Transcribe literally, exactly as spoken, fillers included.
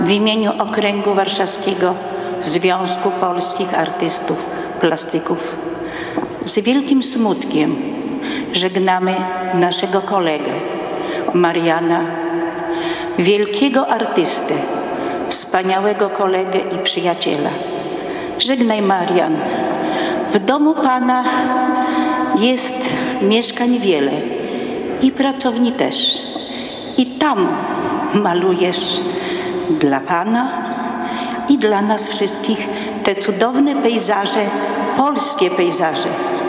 W imieniu Okręgu Warszawskiego Związku Polskich Artystów Plastyków z wielkim smutkiem żegnamy naszego kolegę Mariana, wielkiego artystę, wspaniałego kolegę i przyjaciela. Żegnaj, Marian. W domu Pana jest mieszkań wiele i pracowni też. I tam malujesz dla Pana i dla nas wszystkich te cudowne pejzaże, polskie pejzaże.